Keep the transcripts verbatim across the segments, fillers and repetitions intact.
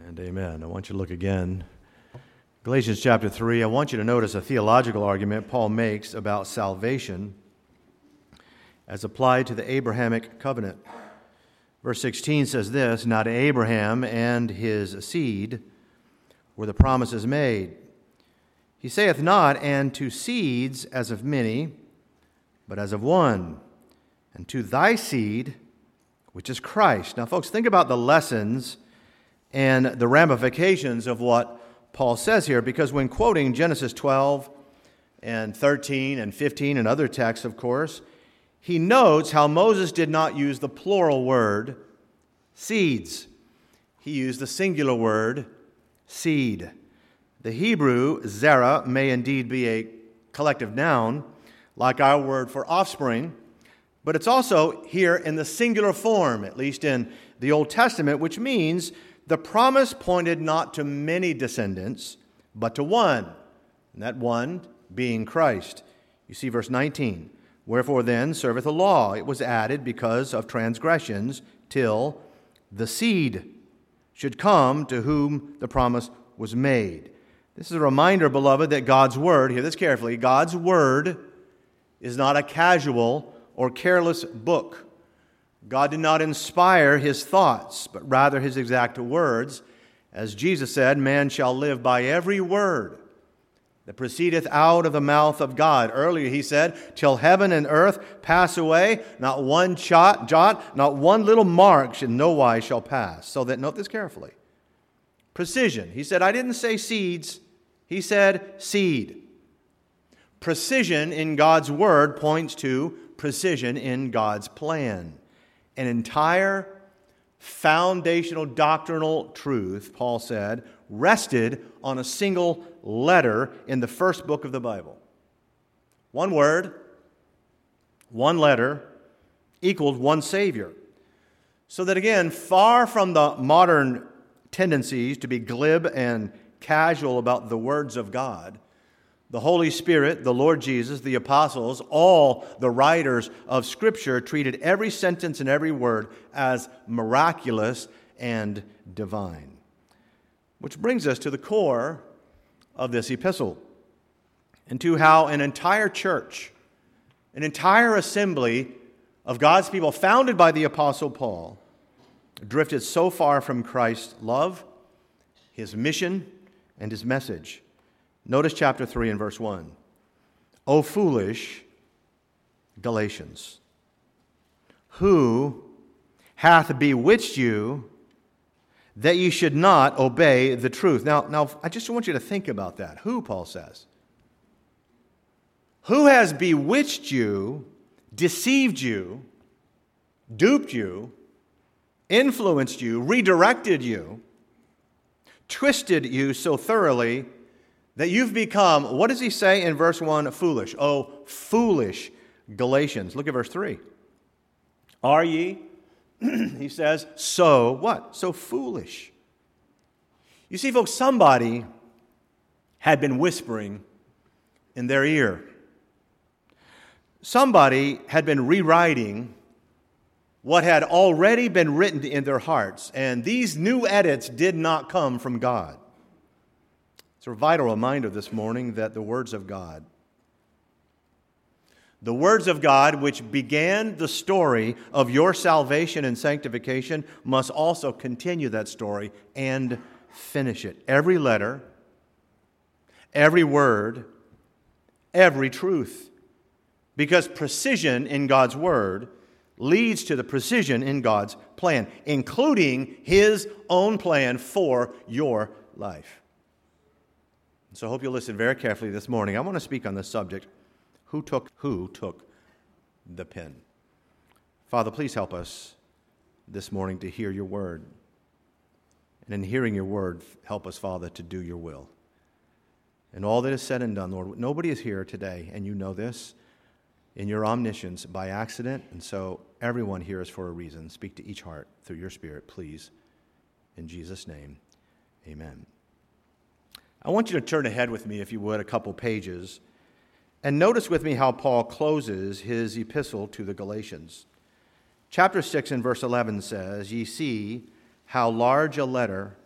And amen. I want you to look again. Galatians chapter three, I want you to notice a theological argument Paul makes about salvation as applied to the Abrahamic covenant. Verse sixteen says this, "Now to Abraham and his seed were the promises made. He saith not, and to seeds as of many, but as of one, and to thy seed, which is Christ." Now, folks, think about the lessons and the ramifications of what Paul says here, because when quoting Genesis twelve and thirteen and fifteen and other texts, of course, he notes how Moses did not use the plural word seeds. He used the singular word seed. The Hebrew zerah may indeed be a collective noun, like our word for offspring, but it's also here in the singular form, at least in the Old Testament, which means the promise pointed not to many descendants, but to one, and that one being Christ. You see verse nineteen, "Wherefore then serveth the law? It was added because of transgressions, till the seed should come to whom the promise was made." This is a reminder, beloved, that God's word, hear this carefully, God's word is not a casual or careless book. God did not inspire his thoughts, but rather his exact words. As Jesus said, "Man shall live by every word that proceedeth out of the mouth of God." Earlier he said, "Till heaven and earth pass away, not one jot, jot, not one little mark in no wise shall pass." So that, note this carefully. Precision. He said, I didn't say seeds. He said seed. Precision in God's word points to precision in God's plan. An entire foundational doctrinal truth, Paul said, rested on a single letter in the first book of the Bible. One word, one letter, equaled one Savior. So that again, far from the modern tendencies to be glib and casual about the words of God, the Holy Spirit, the Lord Jesus, the apostles, all the writers of Scripture treated every sentence and every word as miraculous and divine. Which brings us to the core of this epistle, and to how an entire church, an entire assembly of God's people founded by the Apostle Paul, drifted so far from Christ's love, his mission, and his message. Notice chapter three and verse one. "O foolish Galatians, who hath bewitched you that ye should not obey the truth?" Now, now, I just want you to think about that. Who, Paul says? Who has bewitched you, deceived you, duped you, influenced you, redirected you, twisted you so thoroughly that you've become, what does he say in verse one? Foolish. Oh, foolish Galatians. Look at verse three. "Are ye," he says, "so," what? "So foolish." You see, folks, somebody had been whispering in their ear. Somebody had been rewriting what had already been written in their hearts, and these new edits did not come from God. It's a vital reminder this morning that the words of God, the words of God which began the story of your salvation and sanctification, must also continue that story and finish it. Every letter, every word, every truth. Because precision in God's word leads to the precision in God's plan, including his own plan for your life. So I hope you'll listen very carefully this morning. I want to speak on this subject. Who took, who took the pen? Father, please help us this morning to hear your word. And in hearing your word, help us, Father, to do your will. And all that is said and done, Lord, nobody is here today, and you know this, in your omniscience by accident. And so everyone here is for a reason. Speak to each heart through your Spirit, please. In Jesus' name, amen. I want you to turn ahead with me, if you would, a couple pages, and notice with me how Paul closes his epistle to the Galatians. Chapter six and verse eleven says, "Ye see how large a letter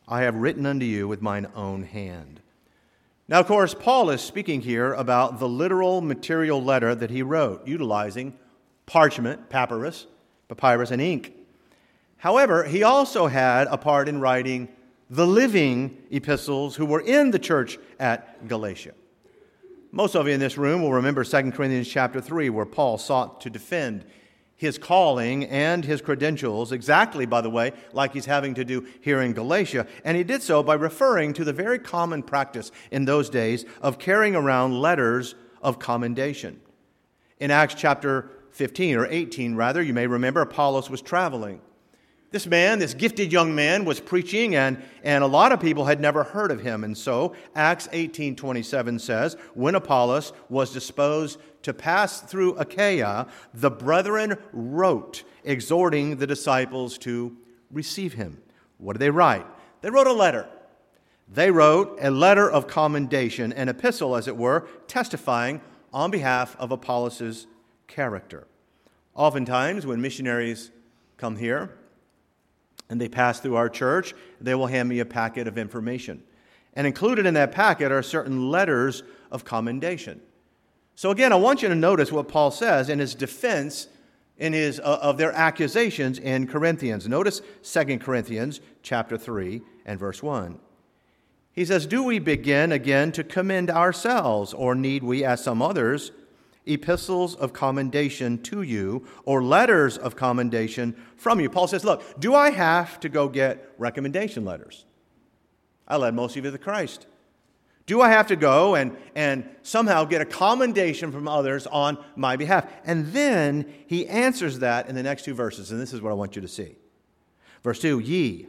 I have written unto you with mine own hand. Now, of course, Paul is speaking here about the literal material letter that he wrote, utilizing parchment, papyrus, papyrus, and ink. However, he also had a part in writing the living epistles who were in the church at Galatia. Most of you in this room will remember Second Corinthians chapter three, where Paul sought to defend his calling and his credentials, exactly, by the way, like he's having to do here in Galatia. And he did so by referring to the very common practice in those days of carrying around letters of commendation. In Acts chapter fifteen, or eighteen rather, you may remember Apollos was traveling. This man, this gifted young man, was preaching, and, and a lot of people had never heard of him. And so Acts eighteen twenty-seven says, when Apollos was disposed to pass through Achaia, the brethren wrote, exhorting the disciples to receive him. What did they write? They wrote a letter. They wrote a letter of commendation, an epistle, as it were, testifying on behalf of Apollos' character. Oftentimes, when missionaries come here and they pass through our church, they will hand me a packet of information. And included in that packet are certain letters of commendation. So again, I want you to notice what Paul says in his defense in his, uh, of their accusations in Corinthians. Notice Second Corinthians chapter three and verse one. He says, do we begin again to commend ourselves, or need we, as some others, epistles of commendation to you, or letters of commendation from you? Paul says, look, do I have to go get recommendation letters? I led most of you to Christ. Do I have to go and, and somehow get a commendation from others on my behalf? And then he answers that in the next two verses, and this is what I want you to see. Verse two, ye,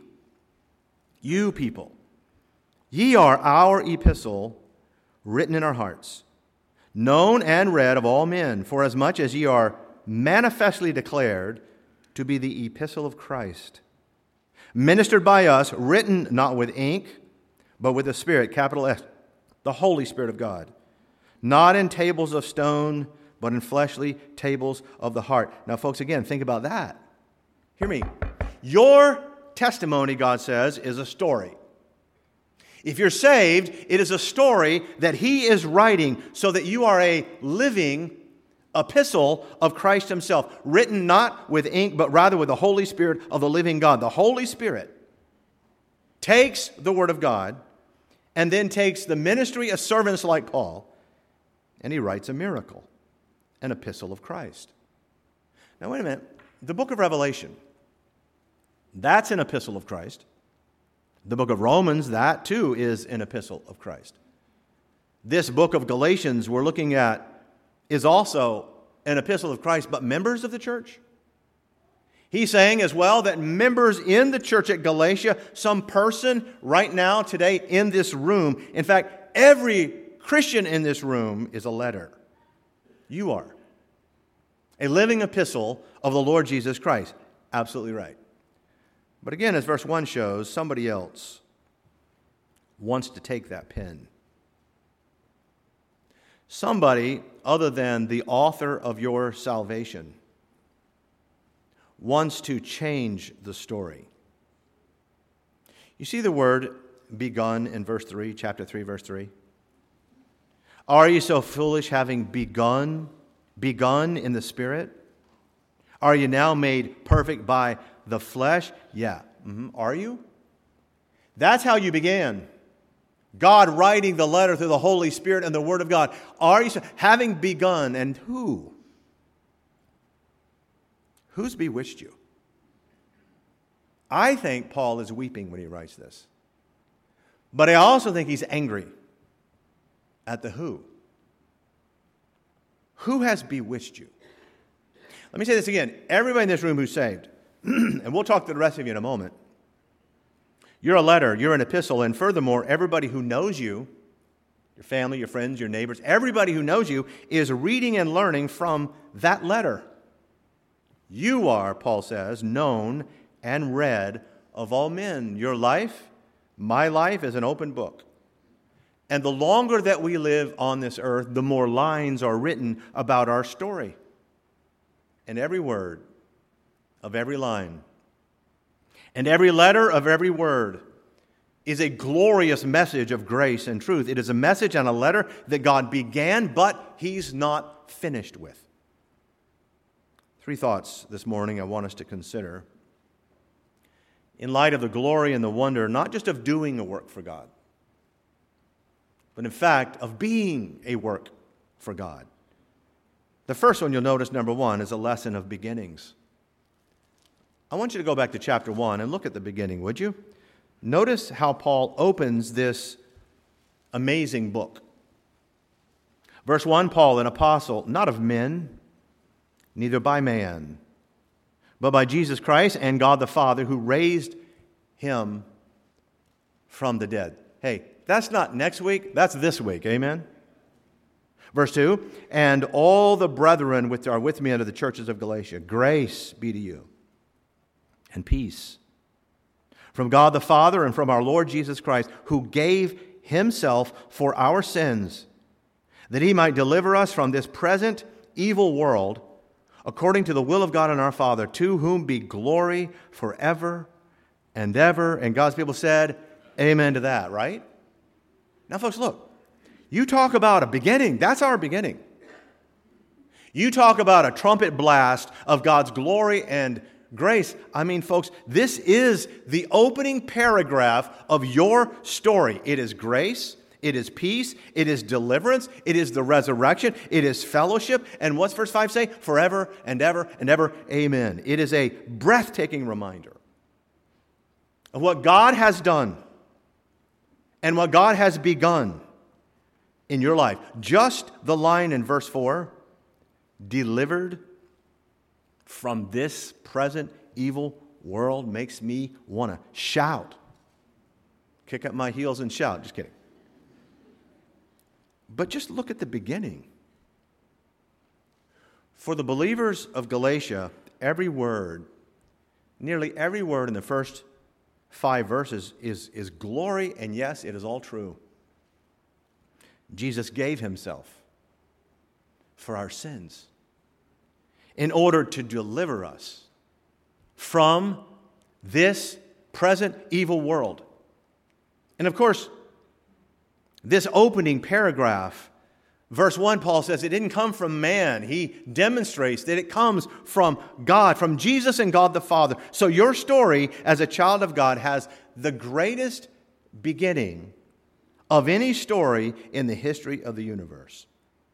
you people, ye are our epistle written in our hearts, known and read of all men, for as much as ye are manifestly declared to be the epistle of Christ, ministered by us, written not with ink, but with the Spirit, capital S, the Holy Spirit of God, not in tables of stone, but in fleshly tables of the heart. Now, folks, again, think about that. Hear me. Your testimony, God says, is a story. If you're saved, it is a story that he is writing so that you are a living epistle of Christ himself, written not with ink, but rather with the Holy Spirit of the living God. The Holy Spirit takes the Word of God and then takes the ministry of servants like Paul, and he writes a miracle, an epistle of Christ. Now, wait a minute. The book of Revelation, that's an epistle of Christ. The book of Romans, that too is an epistle of Christ. This book of Galatians we're looking at is also an epistle of Christ, but members of the church. He's saying as well that members in the church at Galatia, some person right now, today, in this room, in fact, every Christian in this room is a letter. You are. A living epistle of the Lord Jesus Christ. Absolutely right. But again, as verse one shows, somebody else wants to take that pen. Somebody other than the author of your salvation wants to change the story. You see the word begun in verse three, chapter three, verse three? Are you so foolish, having begun, begun in the Spirit? Are you now made perfect by the flesh? Yeah. Mm-hmm. Are you? That's how you began. God writing the letter through the Holy Spirit and the Word of God. Are you so, having begun, and who? Who's bewitched you? I think Paul is weeping when he writes this. But I also think he's angry at the who. Who has bewitched you? Let me say this again. Everybody in this room who's saved, and we'll talk to the rest of you in a moment, you're a letter, you're an epistle, and furthermore, everybody who knows you, your family, your friends, your neighbors, everybody who knows you is reading and learning from that letter. You are, Paul says, known and read of all men. Your life, my life, is an open book. And the longer that we live on this earth, the more lines are written about our story. And every word of every line, and every letter of every word, is a glorious message of grace and truth. It is a message and a letter that God began, but He's not finished with. Three thoughts this morning I want us to consider in light of the glory and the wonder, not just of doing a work for God, but in fact of being a work for God. The first one you'll notice, number one, is a lesson of beginnings. I want you to go back to chapter one and look at the beginning, would you? Notice how Paul opens this amazing book. Verse one, Paul, an apostle, not of men, neither by man, but by Jesus Christ and God the Father, who raised Him from the dead. Hey, that's not next week, that's this week, amen? Verse two, and all the brethren which are with me unto the churches of Galatia, grace be to you, and peace from God the Father and from our Lord Jesus Christ, who gave Himself for our sins, that He might deliver us from this present evil world, according to the will of God and our Father, to whom be glory forever and ever. And God's people said, amen to that, right? Now, folks, look. You talk about a beginning. That's our beginning. You talk about a trumpet blast of God's glory and grace. I mean, folks, this is the opening paragraph of your story. It is grace. It is peace. It is deliverance. It is the resurrection. It is fellowship. And what's verse five say? Forever and ever and ever. Amen. It is a breathtaking reminder of what God has done and what God has begun in your life. Just the line in verse four, delivered from this present evil world, makes me want to shout. Kick up my heels and shout. Just kidding. But just look at the beginning. For the believers of Galatia, every word, nearly every word in the first five verses is, is glory, and yes, it is all true. Jesus gave Himself for our sins in order to deliver us from this present evil world. And of course, this opening paragraph, verse one, Paul says it didn't come from man. He demonstrates that it comes from God, from Jesus and God the Father. So your story as a child of God has the greatest beginning of any story in the history of the universe.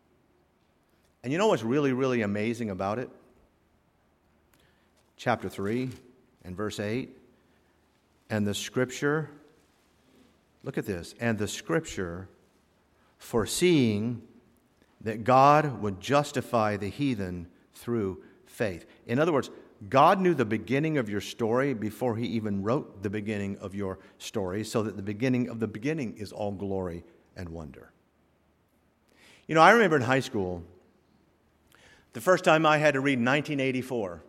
And you know what's really, really amazing about it? Chapter three and verse eight. And the Scripture, look at this, and the Scripture, foreseeing that God would justify the heathen through faith. In other words, God knew the beginning of your story before He even wrote the beginning of your story, so that the beginning of the beginning is all glory and wonder. You know, I remember in high school, the first time I had to read nineteen eighty-four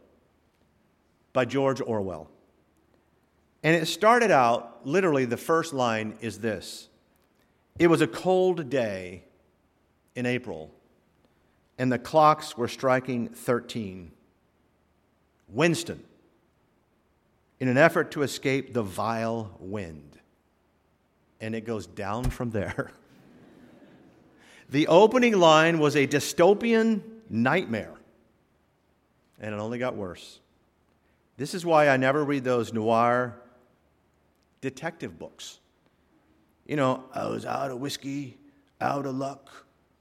by George Orwell. And it started out, literally the first line is this. It was a cold day in April, and the clocks were striking thirteen. Winston, in an effort to escape the vile wind. And it goes down from there. The opening line was a dystopian nightmare. And it only got worse. This is why I never read those noir detective books. You know, I was out of whiskey, out of luck.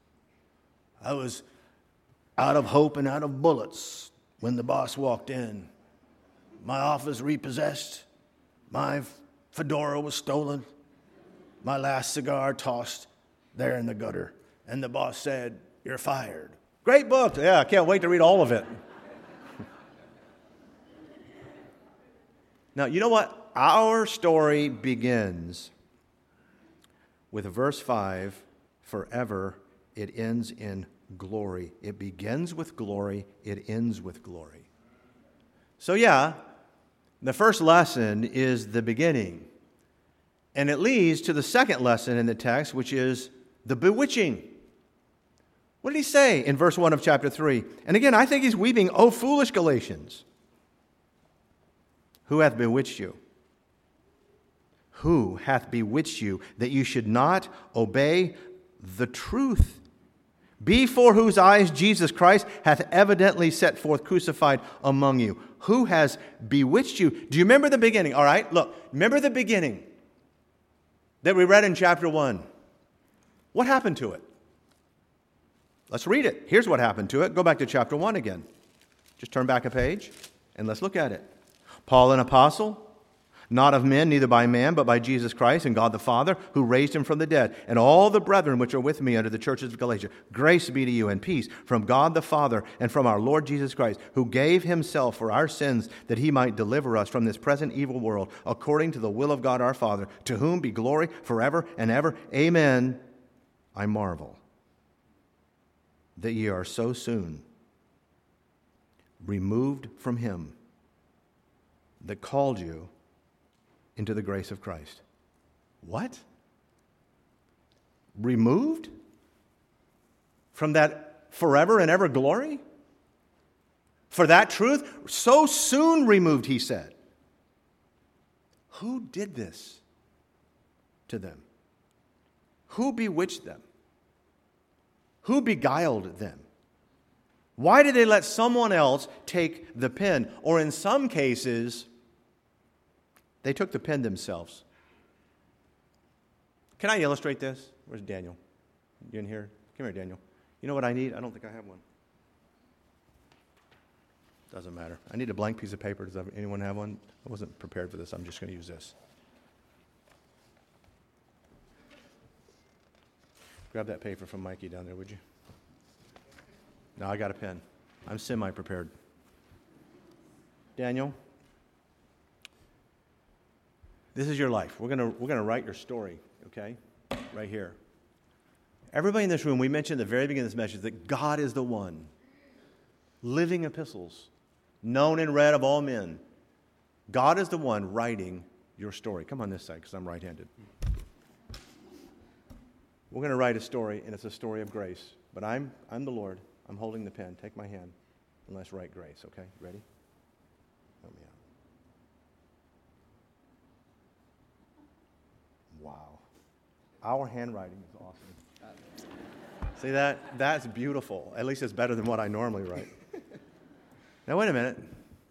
I was out of hope and out of bullets when the boss walked in. My office repossessed. My fedora was stolen. My last cigar tossed there in the gutter. And the boss said, "You're fired." Great book. Yeah, I can't wait to read all of it. Now, you know what? Our story begins with verse five, forever. It ends in glory. It begins with glory. It ends with glory. So yeah, the first lesson is the beginning. And it leads to the second lesson in the text, which is the bewitching. What did he say in verse one of chapter three? And again, I think he's weeping, "O foolish Galatians, who hath bewitched you? Who hath bewitched you that you should not obey the truth? Before whose eyes Jesus Christ hath evidently set forth crucified among you. Who has bewitched you? Do you remember the beginning? All right, look, remember the beginning that we read in chapter one. What happened to it? Let's read it. Here's what happened to it. Go back to chapter one again. Just turn back a page and let's look at it. Paul, an apostle, not of men, neither by man, but by Jesus Christ and God the Father, who raised him from the dead, and all the brethren which are with me under the churches of Galatia. Grace be to you and peace from God the Father and from our Lord Jesus Christ, who gave himself for our sins that he might deliver us from this present evil world, according to the will of God our Father, to whom be glory forever and ever. Amen. I marvel that ye are so soon removed from him that called you into the grace of Christ. What? Removed from that forever and ever glory? For that truth? So soon removed, he said. Who did this to them? Who bewitched them? Who beguiled them? Why did they let someone else take the pen? Or in some cases, they took the pen themselves. Can I illustrate this? Where's Daniel? You in here? Come here, Daniel. You know what I need? I don't think I have one. Doesn't matter. I need a blank piece of paper. Does anyone have one? I wasn't prepared for this. I'm just going to use this. Grab that paper from Mikey down there, would you? No, I got a pen. I'm semi-prepared. Daniel, this is your life. We're gonna we're gonna write your story, okay? Right here. Everybody in this room, we mentioned at the very beginning of this message that God is the one. Living epistles, known and read of all men. God is the one writing your story. Come on this side, because I'm right-handed. We're going to write a story, and it's a story of grace. But I'm I'm the Lord. I'm holding the pen. Take my hand, and let's write grace, okay? Ready? Help me out. Wow. Our handwriting is awesome. See that? That's beautiful. At least it's better than what I normally write. Now, wait a minute.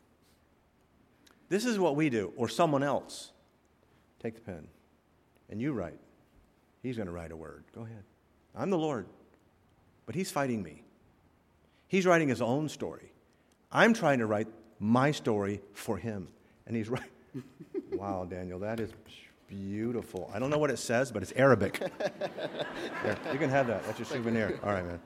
This is what we do, or someone else. Take the pen, and you write. He's going to write a word. Go ahead. I'm the Lord, but he's fighting me. He's writing his own story. I'm trying to write my story for him, and he's right. Wow, Daniel, that is beautiful. I don't know what it says, but it's Arabic. There, you can have that. That's your souvenir. All right, man.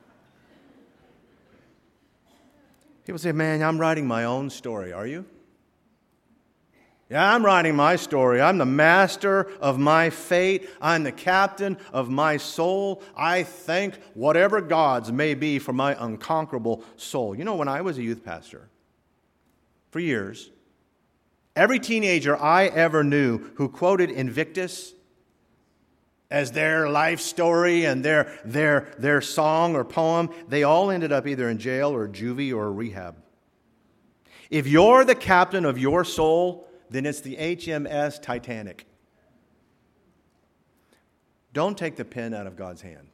People say, man, I'm writing my own story. Are you? Yeah, I'm writing my story. I'm the master of my fate. I'm the captain of my soul. I thank whatever gods may be for my unconquerable soul. You know, when I was a youth pastor, for years, every teenager I ever knew who quoted Invictus as their life story and their, their, their song or poem, they all ended up either in jail or juvie or rehab. If you're the captain of your soul, then it's the H M S Titanic. Don't take the pen out of God's hand.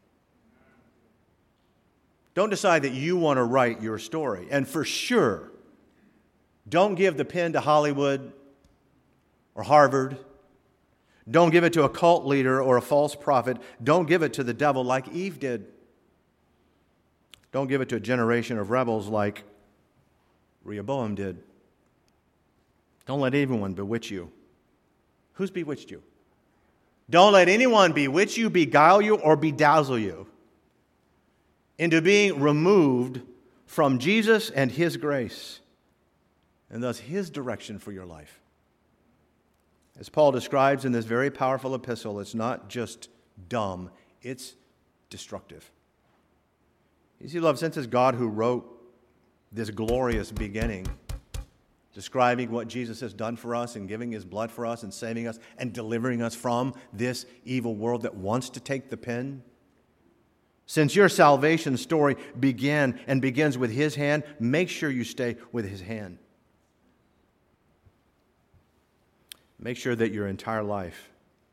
Don't decide that you want to write your story. And for sure, don't give the pen to Hollywood or Harvard. Don't give it to a cult leader or a false prophet. Don't give it to the devil like Eve did. Don't give it to a generation of rebels like Rehoboam did. Don't let anyone bewitch you. Who's bewitched you? Don't let anyone bewitch you, beguile you, or bedazzle you into being removed from Jesus and his grace, and thus his direction for your life. As Paul describes in this very powerful epistle, it's not just dumb, it's destructive. You see, love, since it's God who wrote this glorious beginning, describing what Jesus has done for us and giving his blood for us and saving us and delivering us from this evil world that wants to take the pen. Since your salvation story began and begins with his hand, make sure you stay with his hand. Make sure that your entire life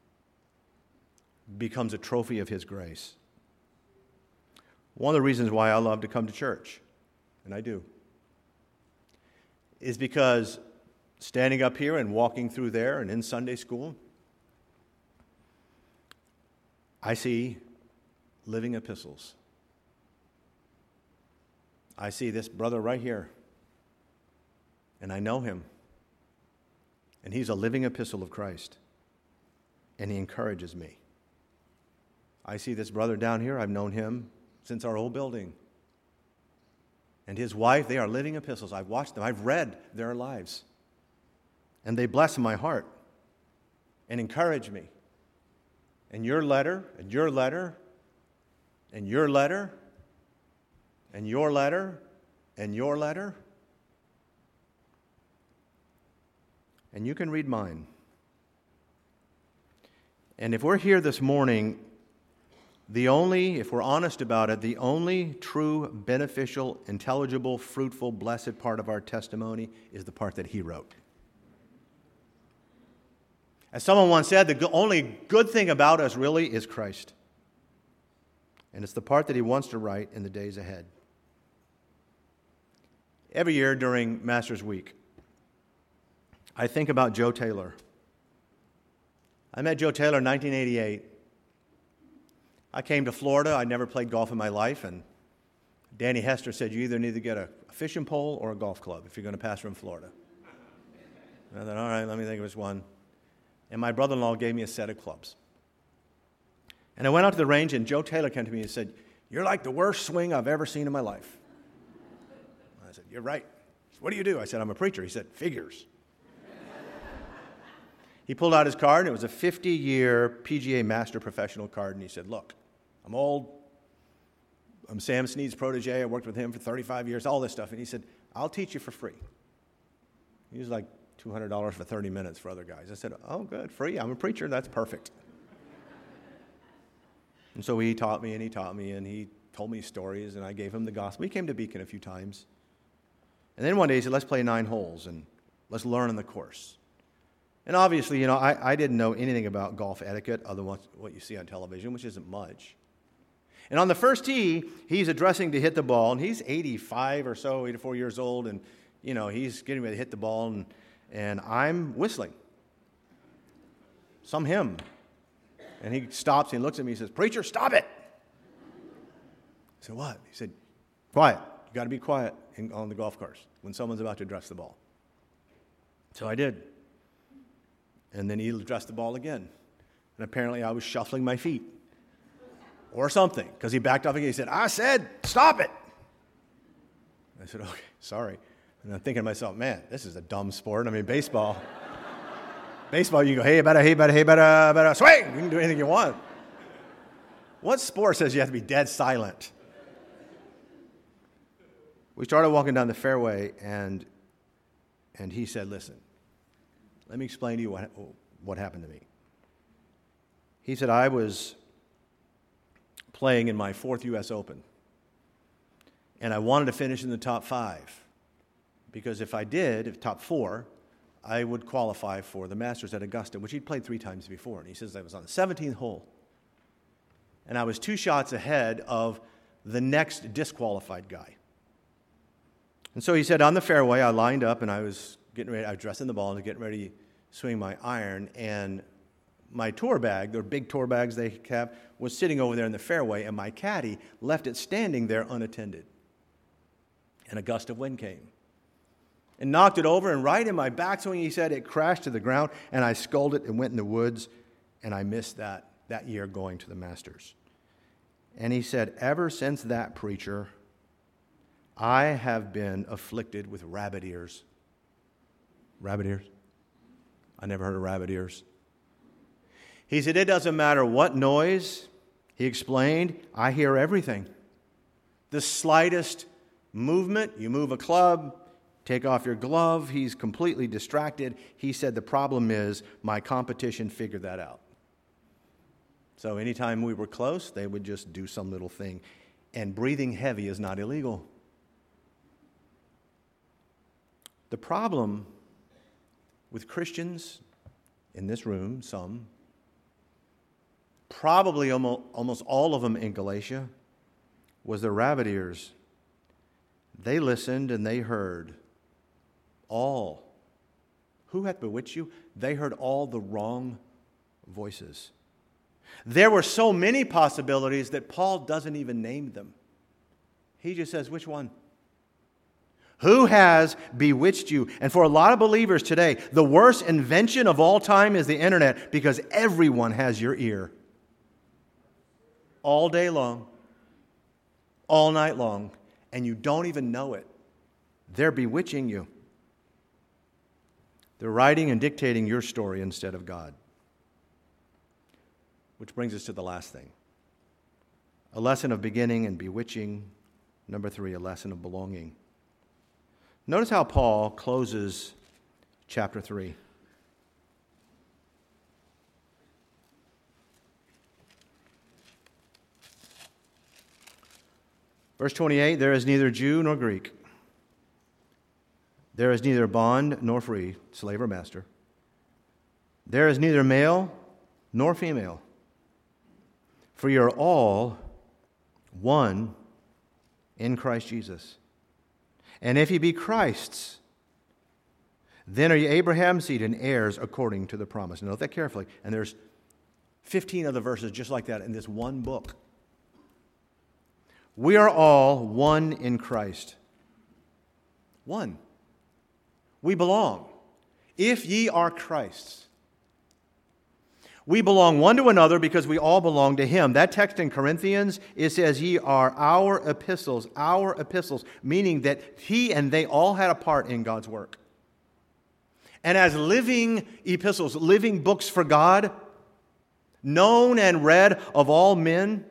becomes a trophy of his grace. One of the reasons why I love to come to church, and I do, is because standing up here and walking through there and in Sunday school, I see living epistles. I see this brother right here, and I know him, and he's a living epistle of Christ, and he encourages me. I see this brother down here, I've known him since our old building, and his wife, they are living epistles. I've watched them, I've read their lives, and they bless my heart and encourage me. And your letter, and your letter, and your letter, and your letter, and your letter. And you can read mine. And if we're here this morning, the only, if we're honest about it, the only true, beneficial, intelligible, fruitful, blessed part of our testimony is the part that he wrote. As someone once said, the only good thing about us really is Christ. And it's the part that he wants to write in the days ahead. Every year during Masters Week, I think about Joe Taylor. I met Joe Taylor in nineteen eighty-eight. I came to Florida. I'd never played golf in my life, and Danny Hester said, you either need to get a fishing pole or a golf club if you're going to pass from Florida. And I thought, all right, let me think of which one. And my brother-in-law gave me a set of clubs. And I went out to the range, and Joe Taylor came to me and said, you're like the worst swing I've ever seen in my life. I said, you're right. He said, what do you do? I said, I'm a preacher. He said, figures. He pulled out his card, and it was a fifty-year P G A Master Professional card, and he said, look, I'm old. I'm Sam Snead's protege. I worked with him for thirty-five years, all this stuff. And he said, I'll teach you for free. He was like two hundred dollars for thirty minutes for other guys. I said, oh, good, free. I'm a preacher. That's perfect. And so he taught me, and he taught me, and he told me stories, and I gave him the gospel. He came to Beacon a few times. And then one day he said, let's play nine holes, and let's learn on the course. And obviously, you know, I, I didn't know anything about golf etiquette other than what, what you see on television, which isn't much. And on the first tee, he's addressing to hit the ball, and he's eighty-five or so, eighty-four years old, and, you know, he's getting ready to hit the ball, and, and I'm whistling some hymn. And he stops, and he looks at me, and he says, preacher, stop it. I said, what? He said, quiet. You got to be quiet in, on the golf course when someone's about to address the ball. So I did. And then he addressed the ball again. And apparently I was shuffling my feet or something, because he backed off again. He said, I said, stop it. I said, okay, sorry. And I'm thinking to myself, man, this is a dumb sport. I mean, baseball. baseball, you go, hey, better, hey, better, hey, better, better, swing. You can do anything you want. What sport says you have to be dead silent? We started walking down the fairway, and and he said, listen, let me explain to you what, what happened to me. He said, I was playing in my fourth U S Open, and I wanted to finish in the top five, because if I did, if top four, I would qualify for the Masters at Augusta, which he'd played three times before. And he says I was on the seventeenth hole, and I was two shots ahead of the next disqualified guy. And so he said, on the fairway, I lined up, and I was getting ready, I was dressing the ball and getting ready to swing my iron, and my tour bag, their big tour bags they have, was sitting over there in the fairway, and my caddy left it standing there unattended. And a gust of wind came and knocked it over, and right in my backswing, he said, it crashed to the ground, and I sculled it and went in the woods, and I missed that, that year going to the Masters. And he said, ever since that, preacher, I have been afflicted with rabbit ears. Rabbit ears? I never heard of rabbit ears. He said, it doesn't matter what noise, he explained, I hear everything. The slightest movement, you move a club, take off your glove, he's completely distracted. He said, the problem is my competition figured that out. So anytime we were close, they would just do some little thing. And breathing heavy is not illegal. The problem with Christians in this room, some, probably almost, almost all of them in Galatia, was the rabbit ears. They listened and they heard all. Who hath bewitched you? They heard all the wrong voices. There were so many possibilities that Paul doesn't even name them. He just says, which one? Who has bewitched you? And for a lot of believers today, the worst invention of all time is the internet, because everyone has your ear. All day long, all night long, and you don't even know it. They're bewitching you. They're writing and dictating your story instead of God. Which brings us to the last thing. A lesson of beginning and bewitching. Number three, a lesson of belonging. Notice how Paul closes chapter three. Verse twenty-eight, there is neither Jew nor Greek. There is neither bond nor free, slave or master. There is neither male nor female. For you are all one in Christ Jesus. And if ye be Christ's, then are ye Abraham's seed and heirs according to the promise. Note that carefully. And there's fifteen other verses just like that in this one book. We are all one in Christ. One. We belong. If ye are Christ's. We belong one to another because we all belong to Him. That text in Corinthians, it says, ye are our epistles, our epistles, meaning that He and they all had a part in God's work. And as living epistles, living books for God, known and read of all men,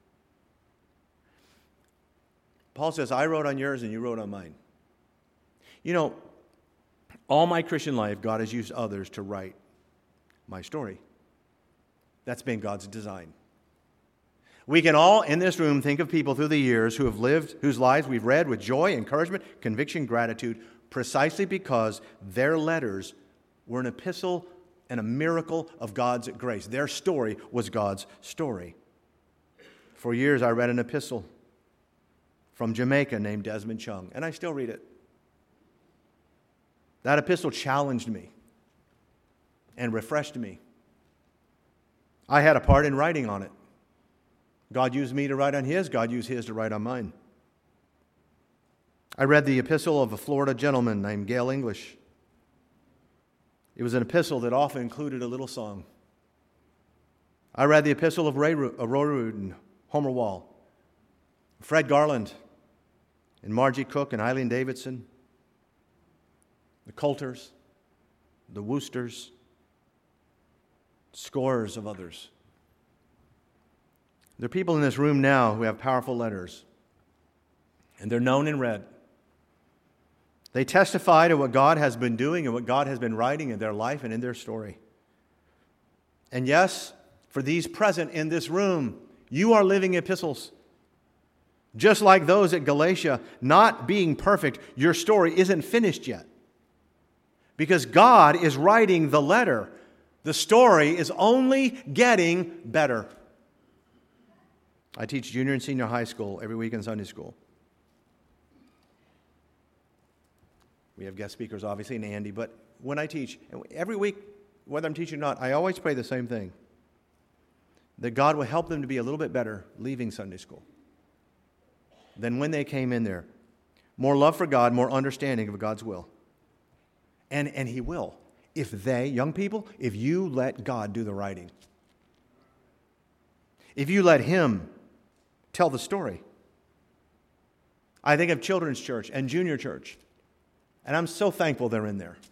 Paul says, I wrote on yours and you wrote on mine. You know, all my Christian life, God has used others to write my story. That's been God's design. We can all in this room think of people through the years who have lived, whose lives we've read with joy, encouragement, conviction, gratitude, precisely because their letters were an epistle and a miracle of God's grace. Their story was God's story. For years I read an epistle from Jamaica named Desmond Chung, and I still read it. That epistle challenged me and refreshed me. I had a part in writing on it. God used me to write on his. God used his to write on mine. I read the epistle of a Florida gentleman named Gail English. It was an epistle that often included a little song. I read the epistle of Ray, of Roy Rood and Homer Wall, Fred Garland, and Margie Cook and Eileen Davidson, the Coulters, the Woosters, scores of others. There are people in this room now who have powerful letters, and they're known and read. They testify to what God has been doing and what God has been writing in their life and in their story. And yes, for these present in this room, you are living epistles. Just like those at Galatia, not being perfect, your story isn't finished yet. Because God is writing the letter. The story is only getting better. I teach junior and senior high school every week in Sunday school. We have guest speakers, obviously, and Andy, but when I teach, every week, whether I'm teaching or not, I always pray the same thing. That God will help them to be a little bit better leaving Sunday school than when they came in there. More love for God, more understanding of God's will. And, and He will. If they, young people, if you let God do the writing. If you let Him tell the story. I think of children's church and junior church. And I'm so thankful they're in there.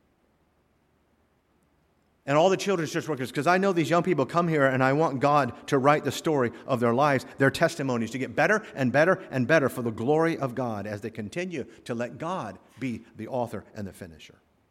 And all the children's church workers, because I know these young people come here and I want God to write the story of their lives, their testimonies, to get better and better and better for the glory of God as they continue to let God be the author and the finisher.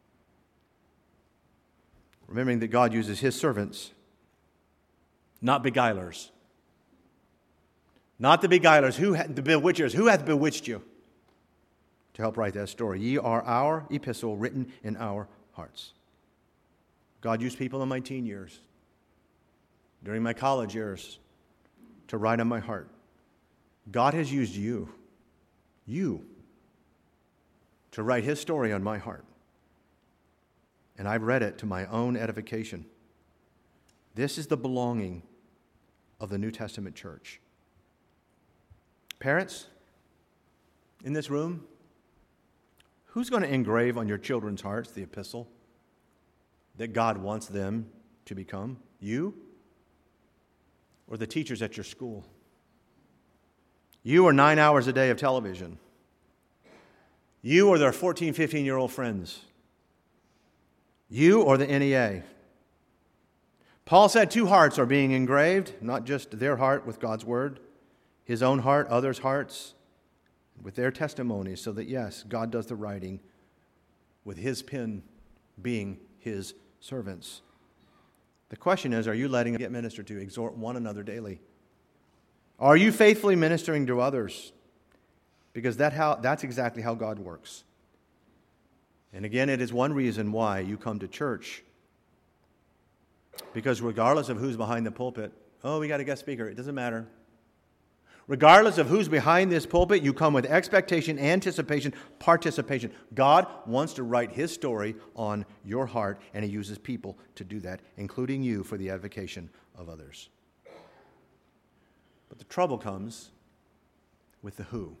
Remembering that God uses His servants, not beguilers. Not the beguilers, who ha- the bewitchers. Who hath bewitched you? To help write that story. Ye are our epistle written in our hearts. God used people in my teen years. during my college years to write on my heart. God has used you, you, to write His story on my heart. And I've read it to my own edification. This is the belonging of the New Testament church. Parents, in this room, who's going to engrave on your children's hearts the epistle that God wants them to become? You? Or the teachers at your school? You or nine hours a day of television? You or their fourteen, fifteen-year-old friends? You or the N E A? Paul said two hearts are being engraved, not just their heart with God's word, his own heart, others' hearts, with their testimonies, so that, yes, God does the writing with his pen being his servants. The question is, are you letting it get ministered to? Exhort one another daily. Are you faithfully ministering to others? Because that how, that's exactly how God works. And again, it is one reason why you come to church. Because regardless of who's behind the pulpit, oh, we got a guest speaker, it doesn't matter. Regardless of who's behind this pulpit, you come with expectation, anticipation, participation. God wants to write his story on your heart, and he uses people to do that, including you, for the edification of others. But the trouble comes with the who.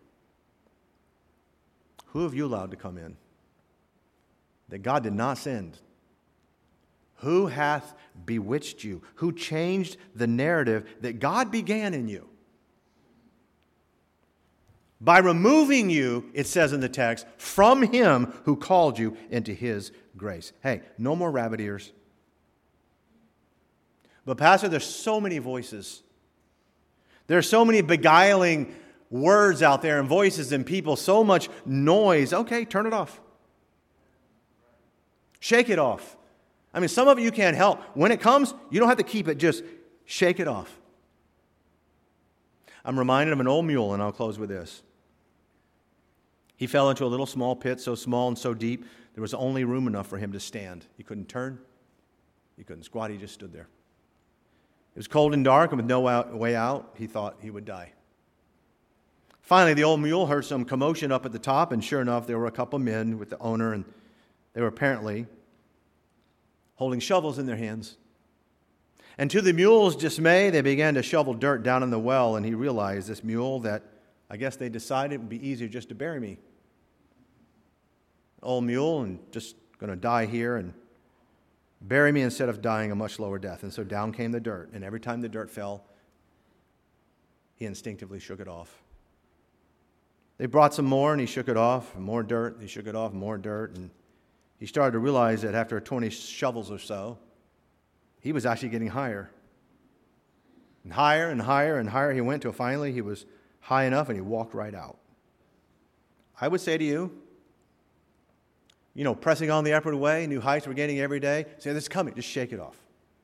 Who have you allowed to come in that God did not send? Who hath bewitched you? Who changed the narrative that God began in you? By removing you, it says in the text, from him who called you into his grace. Hey, no more rabbit ears. But Pastor, there's so many voices. There's so many beguiling words out there and voices and people, so much noise. Okay, turn it off. Shake it off. I mean, some of it you can't help. When it comes, you don't have to keep it. Just shake it off. I'm reminded of an old mule, and I'll close with this. He fell into a little small pit, so small and so deep, there was only room enough for him to stand. He couldn't turn. He couldn't squat. He just stood there. It was cold and dark, and with no out, way out, he thought he would die. Finally, the old mule heard some commotion up at the top, and sure enough, there were a couple men with the owner, and they were apparently holding shovels in their hands. And to the mule's dismay, they began to shovel dirt down in the well, and he realized, this mule, that I guess they decided it would be easier just to bury me. Old mule, and just going to die here and bury me instead of dying a much lower death. And so down came the dirt, and every time the dirt fell, he instinctively shook it off. They brought some more, and he shook it off, and more dirt, and he shook it off, and more dirt, and he started to realize that after twenty shovels or so, he was actually getting higher. And higher and higher and higher he went till finally he was high enough and he walked right out. I would say to you, you know, pressing on the upward way, new heights we're gaining every day, say, this is coming, just shake it off.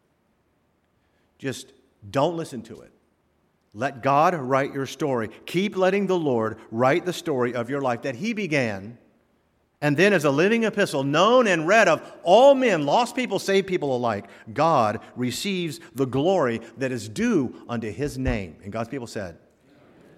Just don't listen to it. Let God write your story. Keep letting the Lord write the story of your life that he began, and then as a living epistle, known and read of all men, lost people, saved people alike, God receives the glory that is due unto his name. And God's people said,